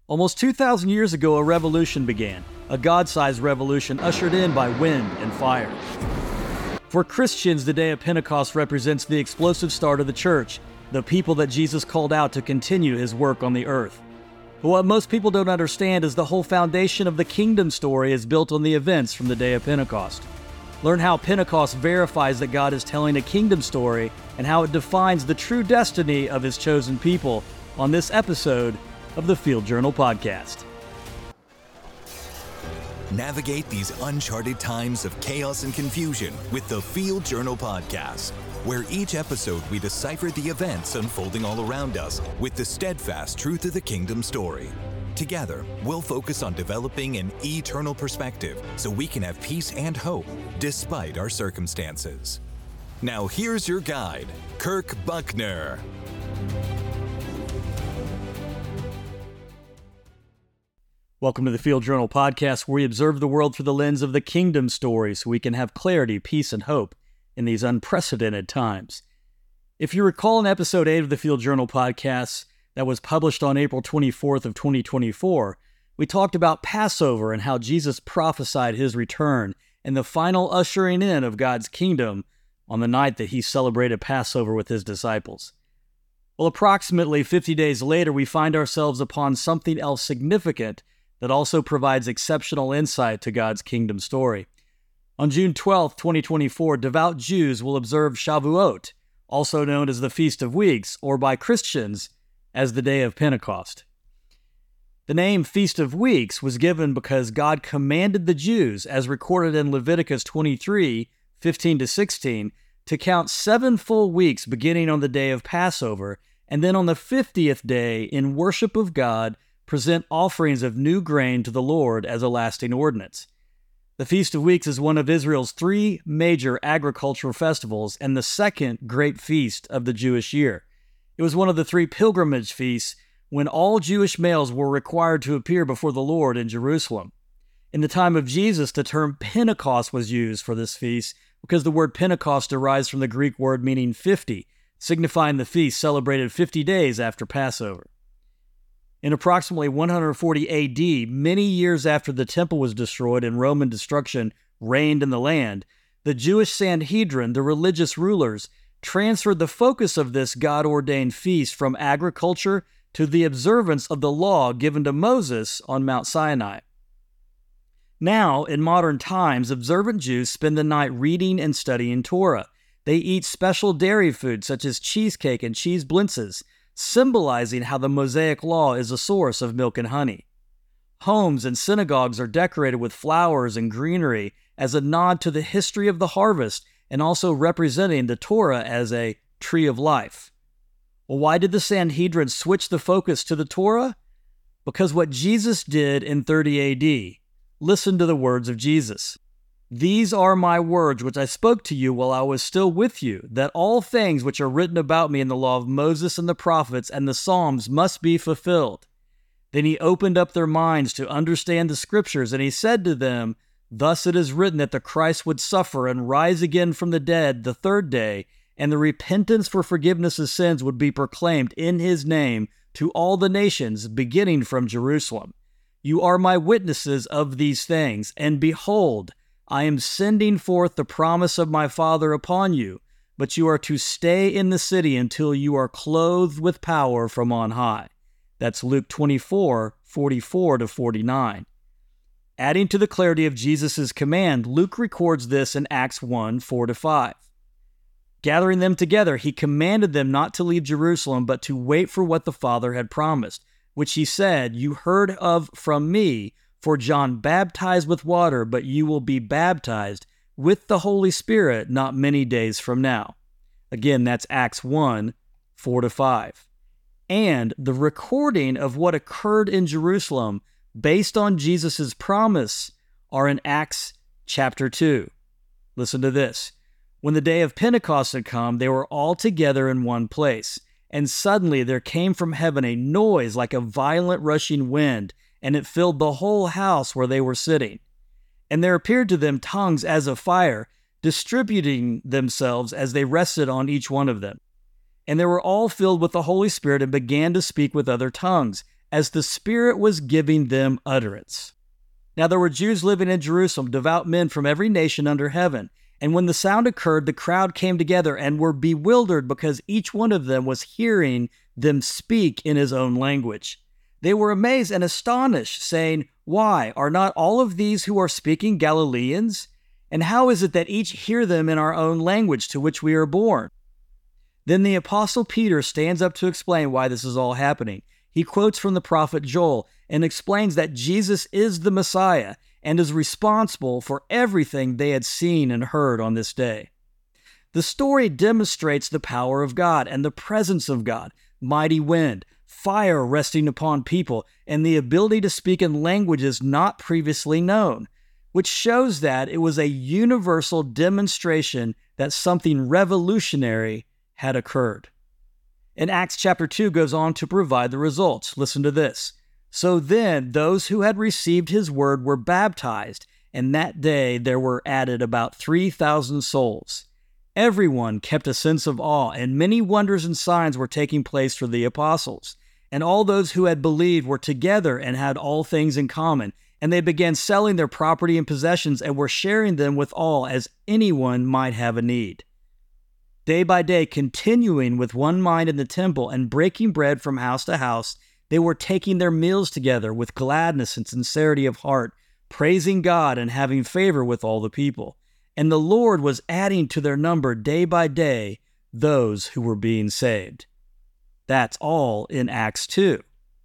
Almost 2,000 years ago, a revolution began, a God-sized revolution ushered in by wind and fire. For Christians, the day of Pentecost represents the explosive start of the church, the people that Jesus called out to continue his work on the earth. But what most people don't understand is the whole foundation of the kingdom story is built on the events from the day of Pentecost. Learn how Pentecost verifies that God is telling a kingdom story and how it defines the true destiny of his chosen people on this episode of the Field Journal Podcast. Navigate these uncharted times of chaos and confusion with the Field Journal Podcast, where each episode we decipher the events unfolding all around us with the steadfast truth of the kingdom story. Together, we'll focus on developing an eternal perspective so we can have peace and hope despite our circumstances. Now here's your guide, Kirk Buckner. Welcome to the Field Journal Podcast, where we observe the world through the lens of the kingdom story so we can have clarity, peace, and hope in these unprecedented times. If you recall in episode 8 of the Field Journal Podcast that was published on April 24th of 2024, we talked about Passover and how Jesus prophesied his return and the final ushering in of God's kingdom on the night that he celebrated Passover with his disciples. Well, approximately 50 days later, we find ourselves upon something else significant that also provides exceptional insight to God's kingdom story. On June 12, 2024, devout Jews will observe Shavuot, also known as the Feast of Weeks, or by Christians as the Day of Pentecost. The name Feast of Weeks was given because God commanded the Jews, as recorded in Leviticus 23, 15-16, to count 7 full weeks beginning on the day of Passover, and then on the 50th day, in worship of God, present offerings of new grain to the Lord as a lasting ordinance. The Feast of Weeks is one of Israel's 3 major agricultural festivals and the second great feast of the Jewish year. It was one of the 3 pilgrimage feasts when all Jewish males were required to appear before the Lord in Jerusalem. In the time of Jesus, the term Pentecost was used for this feast because the word Pentecost derives from the Greek word meaning 50, signifying the feast celebrated 50 days after Passover. In approximately 140 AD, many years after the temple was destroyed and Roman destruction reigned in the land, the Jewish Sanhedrin, the religious rulers, transferred the focus of this God-ordained feast from agriculture to the observance of the law given to Moses on Mount Sinai. Now, in modern times, observant Jews spend the night reading and studying Torah. They eat special dairy foods such as cheesecake and cheese blintzes, symbolizing how the Mosaic Law is a source of milk and honey. Homes and synagogues are decorated with flowers and greenery as a nod to the history of the harvest and also representing the Torah as a tree of life. Well, why did the Sanhedrin switch the focus to the Torah? Because what Jesus did in 30 AD. Listen to the words of Jesus. "These are my words which I spoke to you while I was still with you, that all things which are written about me in the law of Moses and the prophets and the Psalms must be fulfilled." Then he opened up their minds to understand the scriptures, and he said to them, "Thus it is written that the Christ would suffer and rise again from the dead the 3rd day, and the repentance for forgiveness of sins would be proclaimed in his name to all the nations, beginning from Jerusalem. You are my witnesses of these things, and behold, I am sending forth the promise of my Father upon you, but you are to stay in the city until you are clothed with power from on high." That's Luke 24, 44-49. Adding to the clarity of Jesus' command, Luke records this in Acts 1, 4-5. Gathering them together, he commanded them not to leave Jerusalem, but to wait for what the Father had promised, which he said, "You heard of from me, for John baptized with water, but you will be baptized with the Holy Spirit not many days from now." Again, that's Acts 1, 4-5. And the recording of what occurred in Jerusalem based on Jesus' promise are in Acts chapter 2. Listen to this. "When the day of Pentecost had come, they were all together in one place. And suddenly there came from heaven a noise like a violent rushing wind, and it filled the whole house where they were sitting. And there appeared to them tongues as of fire, distributing themselves as they rested on each one of them. And they were all filled with the Holy Spirit and began to speak with other tongues, as the Spirit was giving them utterance. Now there were Jews living in Jerusalem, devout men from every nation under heaven. And when the sound occurred, the crowd came together and were bewildered because each one of them was hearing them speak in his own language. They were amazed and astonished, saying, "Why, are not all of these who are speaking Galileans? And how is it that each hear them in our own language to which we are born?" Then the Apostle Peter stands up to explain why this is all happening. He quotes from the prophet Joel and explains that Jesus is the Messiah and is responsible for everything they had seen and heard on this day. The story demonstrates the power of God and the presence of God, mighty wind, fire resting upon people, and the ability to speak in languages not previously known, which shows that it was a universal demonstration that something revolutionary had occurred. And Acts chapter 2 goes on to provide the results. Listen to this. "So then those who had received his word were baptized, and that day there were added about 3,000 souls. Everyone kept a sense of awe, and many wonders and signs were taking place through the apostles. And all those who had believed were together and had all things in common, and they began selling their property and possessions and were sharing them with all as anyone might have a need. Day by day, continuing with one mind in the temple and breaking bread from house to house, they were taking their meals together with gladness and sincerity of heart, praising God and having favor with all the people. And the Lord was adding to their number day by day those who were being saved." That's all in Acts 2.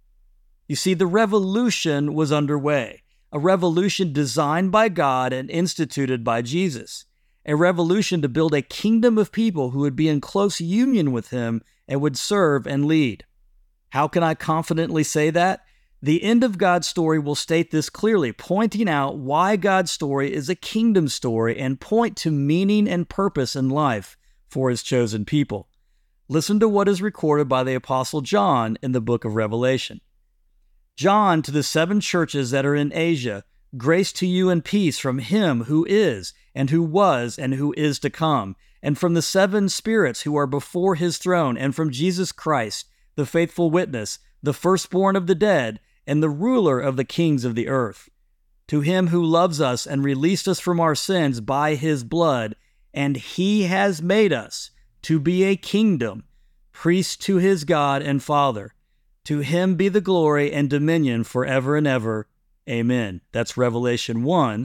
You see, the revolution was underway, a revolution designed by God and instituted by Jesus. A revolution to build a kingdom of people who would be in close union with him and would serve and lead. How can I confidently say that? The end of God's story will state this clearly, pointing out why God's story is a kingdom story and point to meaning and purpose in life for his chosen people. Listen to what is recorded by the Apostle John in the book of Revelation. "John, to the 7 churches that are in Asia, grace to you and peace from him who is, and who was, and who is to come, and from the 7 spirits who are before his throne, and from Jesus Christ, the faithful witness, the firstborn of the dead, and the ruler of the kings of the earth. To him who loves us and released us from our sins by his blood, and he has made us to be a kingdom, priests to his God and Father. To him be the glory and dominion forever and ever. Amen." That's Revelation 1,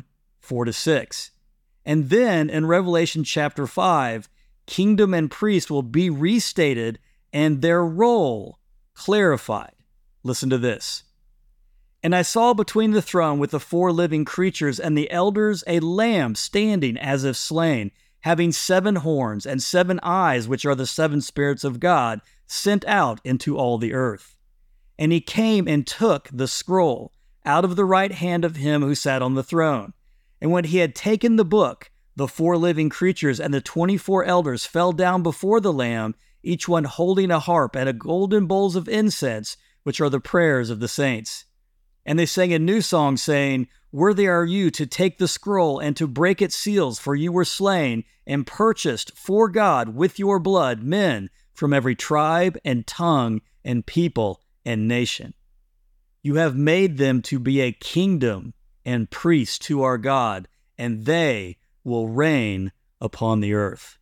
4-6. And then in Revelation chapter 5, kingdom and priest will be restated and their role clarified. Listen to this. "And I saw between the throne with the 4 living creatures and the elders a lamb standing as if slain, having 7 horns and 7 eyes, which are the 7 spirits of God, sent out into all the earth. And he came and took the scroll out of the right hand of him who sat on the throne. And when he had taken the book, the 4 living creatures and the 24 elders fell down before the Lamb, each one holding a harp and a golden bowls of incense, which are the prayers of the saints. And they sang a new song, saying, 'Worthy are you to take the scroll and to break its seals, for you were slain and purchased for God with your blood men from every tribe and tongue and people and nation. You have made them to be a kingdom and priests to our God, and they will reign upon the earth.'"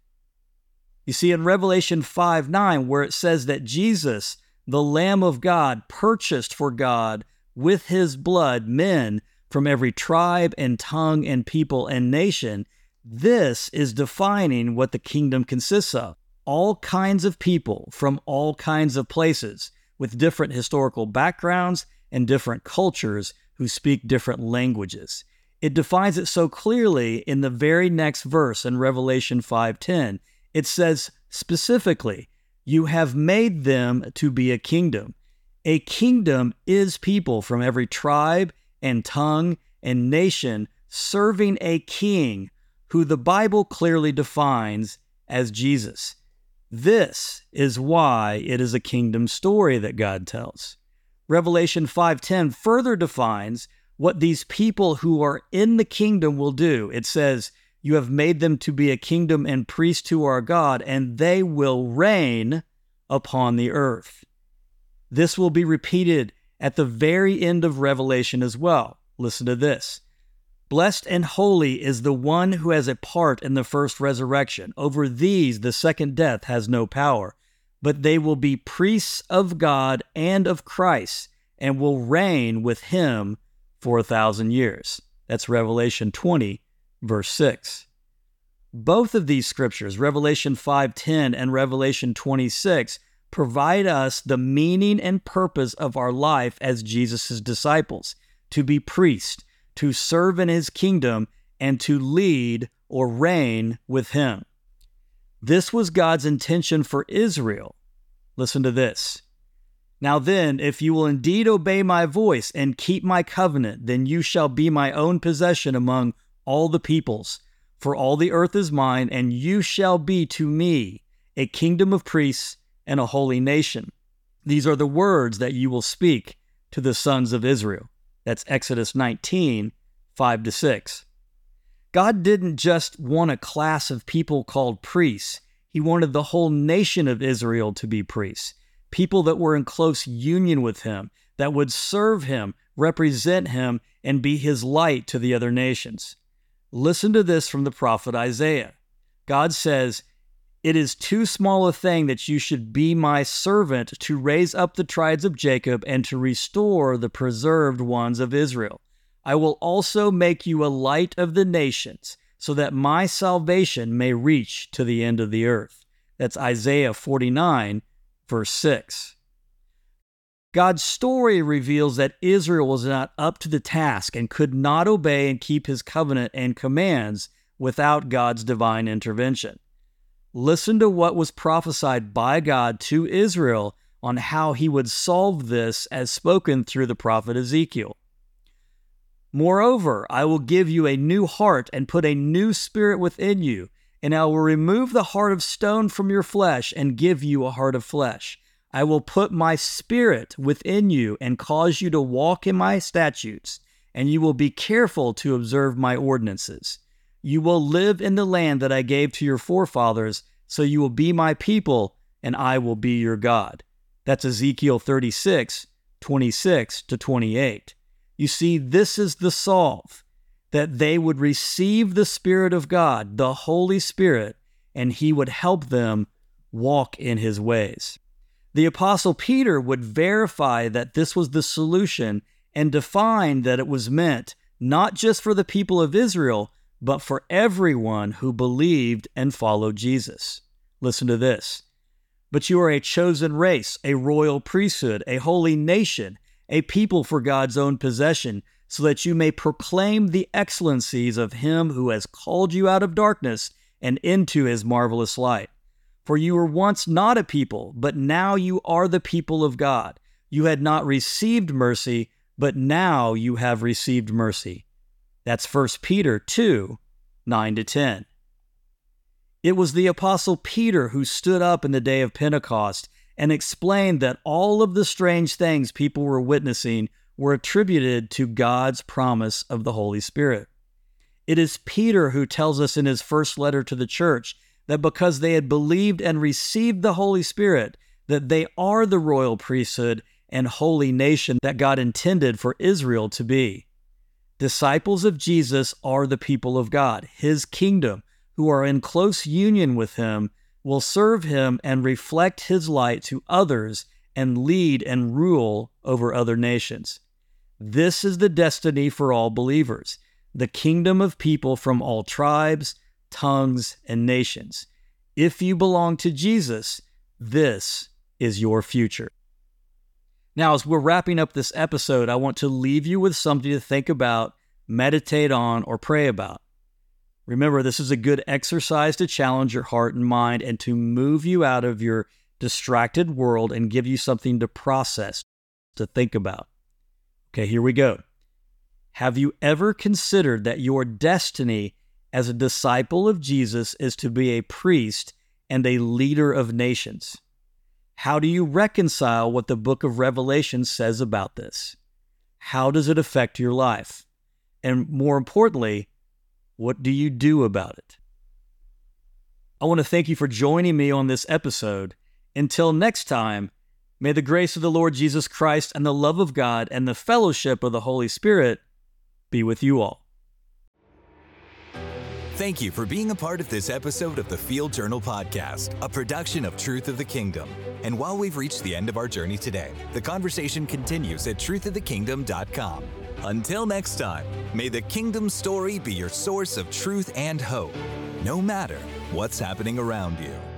You see, in Revelation 5:9, where it says that Jesus, the Lamb of God, purchased for God with his blood men from every tribe and tongue and people and nation, this is defining what the kingdom consists of. All kinds of people from all kinds of places with different historical backgrounds and different cultures who speak different languages. It defines it so clearly in the very next verse in Revelation 5:10. It says specifically, "You have made them to be a kingdom." A kingdom is people from every tribe and tongue and nation serving a king who the Bible clearly defines as Jesus. This is why it is a kingdom story that God tells. Revelation 5:10 further defines what these people who are in the kingdom will do. It says, "You have made them to be a kingdom and priests to our God, and they will reign upon the earth." This will be repeated at the very end of Revelation as well. Listen to this. Blessed and holy is the one who has a part in the first resurrection. Over these the second death has no power, but they will be priests of God and of Christ, and will reign with him for 1,000 years. That's Revelation 20, verse 6. Both of these scriptures, Revelation 5:10 and Revelation 26, provide us the meaning and purpose of our life as Jesus' disciples, to be priests, to serve in his kingdom, and to lead or reign with him. This was God's intention for Israel. Listen to this. Now then, if you will indeed obey my voice and keep my covenant, then you shall be my own possession among all the peoples. For all the earth is mine, and you shall be to me a kingdom of priests and a holy nation. These are the words that you will speak to the sons of Israel. That's Exodus 19, 5-6. God didn't just want a class of people called priests. He wanted the whole nation of Israel to be priests, people that were in close union with him, that would serve him, represent him, and be his light to the other nations. Listen to this from the prophet Isaiah. God says, "It is too small a thing that you should be my servant to raise up the tribes of Jacob and to restore the preserved ones of Israel. I will also make you a light of the nations, so that my salvation may reach to the end of the earth." That's Isaiah 49, verse 6. God's story reveals that Israel was not up to the task and could not obey and keep his covenant and commands without God's divine intervention. Listen to what was prophesied by God to Israel on how he would solve this as spoken through the prophet Ezekiel. "Moreover, I will give you a new heart and put a new spirit within you, and I will remove the heart of stone from your flesh and give you a heart of flesh. I will put my spirit within you and cause you to walk in my statutes, and you will be careful to observe my ordinances. You will live in the land that I gave to your forefathers, so you will be my people, and I will be your God." That's Ezekiel 36, 26-28. You see, this is the solve, that they would receive the Spirit of God, the Holy Spirit, and he would help them walk in his ways. The Apostle Peter would verify that this was the solution and define that it was meant not just for the people of Israel, but for everyone who believed and followed Jesus. Listen to this. "But you are a chosen race, a royal priesthood, a holy nation, a people for God's own possession, so that you may proclaim the excellencies of him who has called you out of darkness and into his marvelous light. For you were once not a people, but now you are the people of God. You had not received mercy, but now you have received mercy." That's 1 Peter 2, 9-10. It was the Apostle Peter who stood up in the day of Pentecost and explained that all of the strange things people were witnessing were attributed to God's promise of the Holy Spirit. It is Peter who tells us in his first letter to the church that because they had believed and received the Holy Spirit, that they are the royal priesthood and holy nation that God intended for Israel to be. Disciples of Jesus are the people of God, his kingdom, who are in close union with him, will serve him and reflect his light to others and lead and rule over other nations. This is the destiny for all believers, the kingdom of people from all tribes, tongues, and nations. If you belong to Jesus, this is your future. Now, as we're wrapping up this episode, I want to leave you with something to think about, meditate on, or pray about. Remember, this is a good exercise to challenge your heart and mind and to move you out of your distracted world and give you something to process, to think about. Okay, here we go. Have you ever considered that your destiny as a disciple of Jesus is to be a priest and a leader of nations? How do you reconcile what the book of Revelation says about this? How does it affect your life? And more importantly, what do you do about it? I want to thank you for joining me on this episode. Until next time, May the grace of the Lord Jesus Christ and the love of God and the fellowship of the Holy Spirit be with you all. Thank you for being a part of this episode of the Field Journal Podcast, a production of Truth of the Kingdom. And while we've reached the end of our journey today, the conversation continues at truthofthekingdom.com. Until next time, may the kingdom story be your source of truth and hope, no matter what's happening around you.